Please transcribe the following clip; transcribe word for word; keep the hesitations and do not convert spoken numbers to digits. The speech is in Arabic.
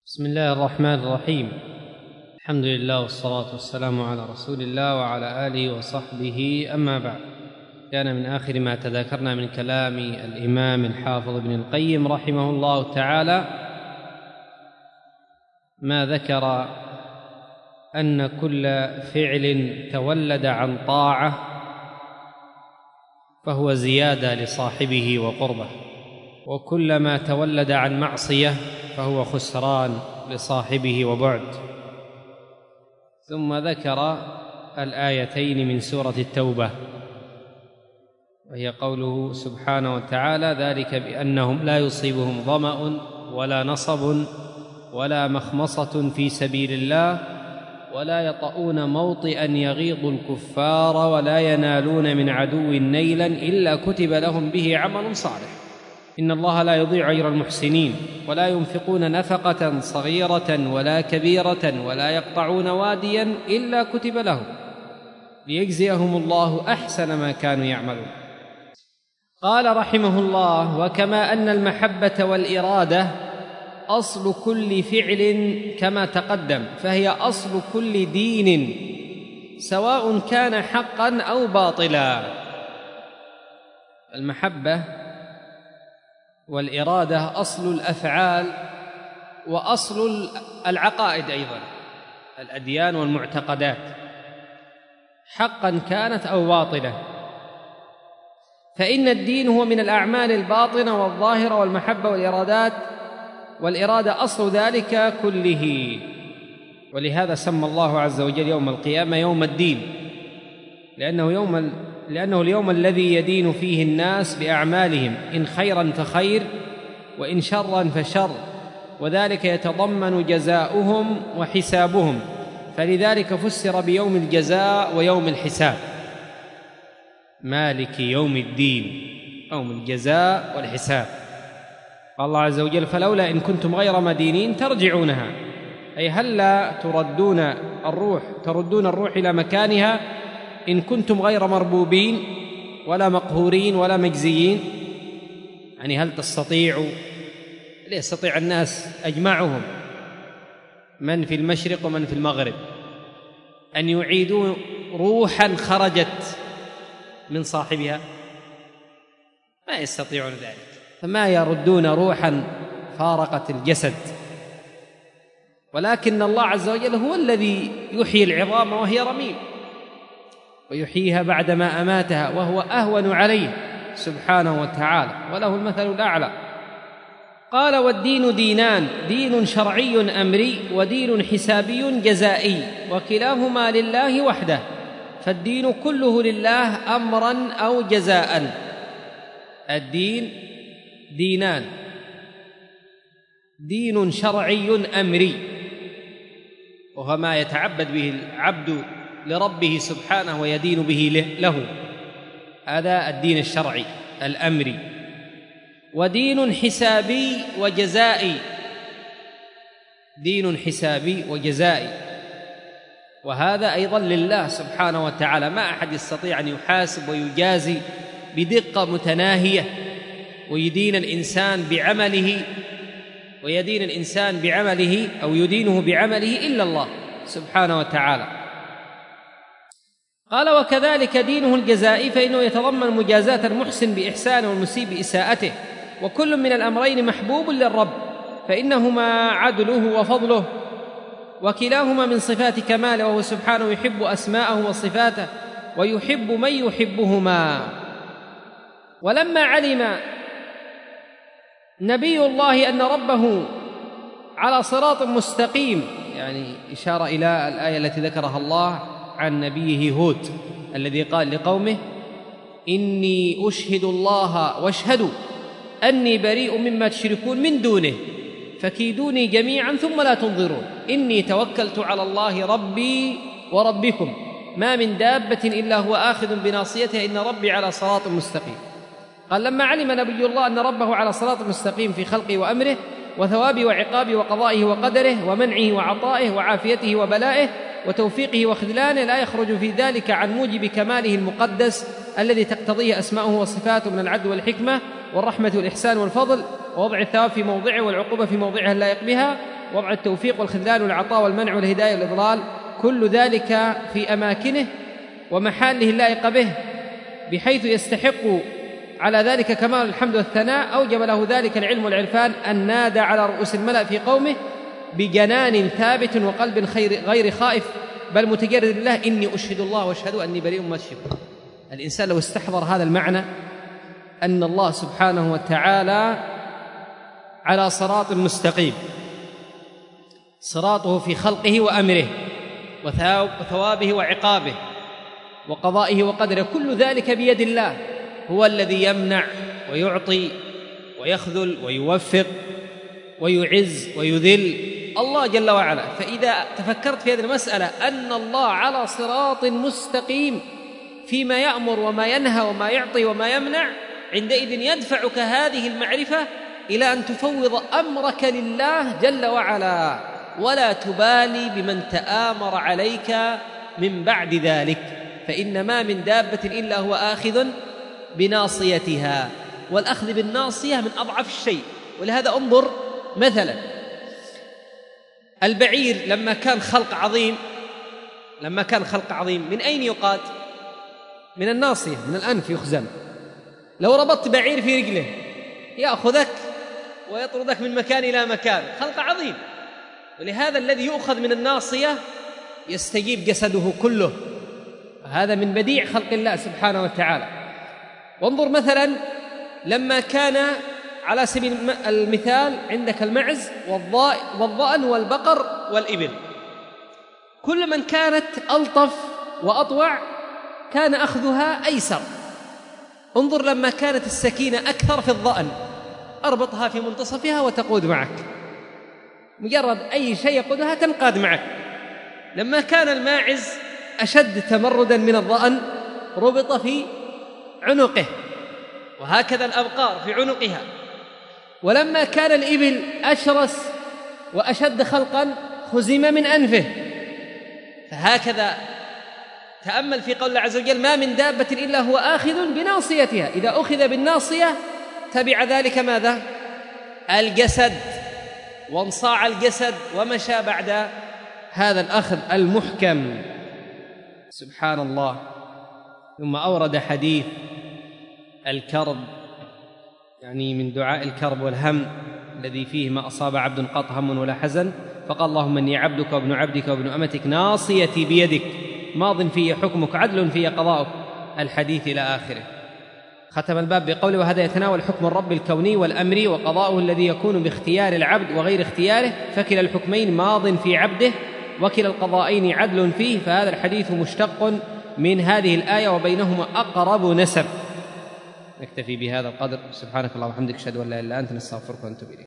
بسم الله الرحمن الرحيم. الحمد لله والصلاة والسلام على رسول الله وعلى آله وصحبه، أما بعد. كان من آخر ما تذاكرنا من كلام الإمام الحافظ ابن القيم رحمه الله تعالى ما ذكر أن كل فعل تولد عن طاعة فهو زيادة لصاحبه وقربه، وكلما تولد عن معصية فهو خسران لصاحبه وبعد. ثم ذكر الآيتين من سورة التوبة، وهي قوله سبحانه وتعالى: ذلك بأنهم لا يصيبهم ظمأ ولا نصب ولا مخمصة في سبيل الله ولا يطؤون موطئا يغيظ الكفار ولا ينالون من عدو نيلا إلا كتب لهم به عمل صالح إن الله لا يضيع أجر المحسنين ولا ينفقون نفقة صغيرة ولا كبيرة ولا يقطعون واديا إلا كتب لهم ليجزيهم الله أحسن ما كانوا يعملون. قال رحمه الله: وكما أن المحبة والإرادة أصل كل فعل كما تقدم، فهي أصل كل دين سواء كان حقا أو باطلا. المحبة والإرادة أصل الأفعال وأصل العقائد أيضا، الأديان والمعتقدات، حقا كانت أو باطلة. فإن الدين هو من الأعمال الباطنة والظاهرة، والمحبة والإرادات والإرادة أصل ذلك كله. ولهذا سمى الله عز وجل يوم القيامة يوم الدين، لأنه يوم لأنه اليوم الذي يدين فيه الناس بأعمالهم، إن خيرا فخير وإن شرا فشر، وذلك يتضمن جزاؤهم وحسابهم، فلذلك فسر بيوم الجزاء ويوم الحساب. مالك يوم الدين، يوم الجزاء والحساب. قال الله عز وجل: فلولا إن كنتم غير مدينين ترجعونها، أي هلا تردون الروح تردون الروح إلى مكانها إن كنتم غير مربوبين ولا مقهورين ولا مجزيين. يعني هل تستطيعوا؟ لا يستطيع الناس أجمعهم، من في المشرق ومن في المغرب، أن يعيدوا روحا خرجت من صاحبها، ما يستطيعون ذلك. فما يردون روحا فارقت الجسد، ولكن الله عز وجل هو الذي يحيي العظام وهي رميم، ويحييها بعدما أماتها، وهو أهون عليه سبحانه وتعالى، وله المثل الأعلى. قال: والدين دينان، دين شرعي أمري ودين حسابي جزائي، وكلاهما لله وحده، فالدين كله لله أمرا أو جزاء. الدين دينان، دين شرعي أمري، وهو ما يتعبد به العبد لربه سبحانه ويدين به له، هذا الدين الشرعي الأمري. ودين حسابي وجزائي، دين حسابي وجزائي، وهذا أيضا لله سبحانه وتعالى. ما أحد يستطيع أن يحاسب ويجازي بدقة متناهية، ويدين الإنسان بعمله ويدين الإنسان بعمله أو يدينه بعمله إلا الله سبحانه وتعالى. قال: وكذلك دينه الجزائي، فإنه يتضمن مجازاة المحسن بإحسانه والمسيء بإساءته، وكل من الأمرين محبوب للرب، فإنهما عدله وفضله، وكلاهما من صفات كماله، وهو سبحانه يحب أسماءه وصفاته ويحب من يحبهما. ولما علم نبي الله أن ربه على صراط مستقيم، يعني إشارة إلى الآية التي ذكرها الله عن نبيه هود الذي قال لقومه: إني أشهد الله واشهدوا أني بريء مما تشركون من دونه فكيدوني جميعا ثم لا تنظرون إني توكلت على الله ربي وربكم ما من دابة إلا هو آخذ بناصيتها إن ربي على صراط مستقيم. قال: لما علم نبي الله أن ربه على صراط مستقيم في خلقه وأمره وثوابه وعقابه وقضائه وقدره ومنعه وعطائه وعافيته وبلائه وتوفيقه وخذلانه، لا يخرج في ذلك عن موجب كماله المقدس الذي تقتضيه أسماؤه وصفاته من العدل والحكمة والرحمة والإحسان والفضل، ووضع الثواب في موضعه والعقوبة في موضعها اللائق بها، وضع التوفيق والخذلان والعطاء والمنع والهداية والإضلال، كل ذلك في أماكنه ومحاله اللائقة به، بحيث يستحق على ذلك كمال الحمد والثناء. أوجب له ذلك العلم والعرفان أن نادى على رؤوس الملأ في قومه بجنان ثابت وقلب خير غير خائف بل متجرد لله: إني أشهد الله واشهد أني بريء مما تشركون. الإنسان لو استحضر هذا المعنى، أن الله سبحانه وتعالى على صراط مستقيم، صراطه في خلقه وأمره وثوابه وعقابه وقضائه وقدره، كل ذلك بيد الله، هو الذي يمنع ويعطي ويخذل ويوفق ويعز ويذل، الله جل وعلا. فإذا تفكرت في هذه المسألة أن الله على صراط مستقيم فيما يأمر وما ينهى وما يعطي وما يمنع، عندئذ يدفعك هذه المعرفة إلى أن تفوض أمرك لله جل وعلا، ولا تبالي بمن تآمر عليك من بعد ذلك، فإن ما من دابة إلا هو آخذ بناصيتها، والأخذ بالناصية من أضعف الشيء. ولهذا انظر مثلا البعير لما كان خلق عظيم، لما كان خلق عظيم من أين يقاد؟ من الناصية، من الأنف يخزن. لو ربطت بعير في رجله يأخذك ويطردك من مكان إلى مكان، خلق عظيم. ولهذا الذي يؤخذ من الناصية يستجيب جسده كله، هذا من بديع خلق الله سبحانه وتعالى. وانظر مثلا لما كان على سبيل المثال عندك المعز والضأن والبقر والإبل، كل من كانت ألطف وأطوع كان أخذها أيسر. انظر لما كانت السكينة أكثر في الضأن، أربطها في منتصفها وتقود معك، مجرد أي شيء يقودها تنقاد معك. لما كان الماعز أشد تمردا من الضأن ربط في عنقه، وهكذا الأبقار في عنقها. ولما كان الإبل أشرس وأشد خلقا خزم من أنفه. فهكذا تأمل في قول الله عز وجل: ما من دابة إلا هو آخذ بناصيتها. إذا أخذ بالناصية تبع ذلك ماذا؟ الجسد، وانصاع الجسد ومشى بعد هذا الأخذ المحكم. سبحان الله. ثم أورد حديث الكرب، يعني من دعاء الكرب والهم الذي فيه: ما أصاب عبد قط هم ولا حزن، فقال: اللهم إني عبدك وابن عبدك وابن أمتك، ناصيتي بيدك، ماض في حكمك، عدل في قضاؤك، الحديث إلى آخره. ختم الباب بقوله: وهذا يتناول حكم الرب الكوني والأمري وقضاؤه الذي يكون باختيار العبد وغير اختياره، فكلا الحكمين ماض في عبده وكلا القضائين عدل فيه، فهذا الحديث مشتق من هذه الآية وبينهما أقرب نسب. نكتفي بهذا القدر. سبحانك اللهم وبحمدك، أشهد أن لا إله إلا أنت، نستغفرك ونتوب إليك.